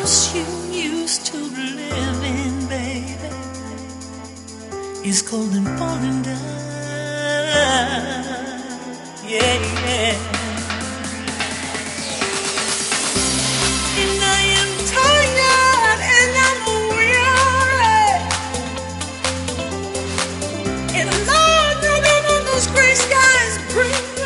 house you used to live in, baby, is cold and falling down. Yeah, yeah. And I am tired and I'm weary, and Lord, no, no, no, those gray skies bring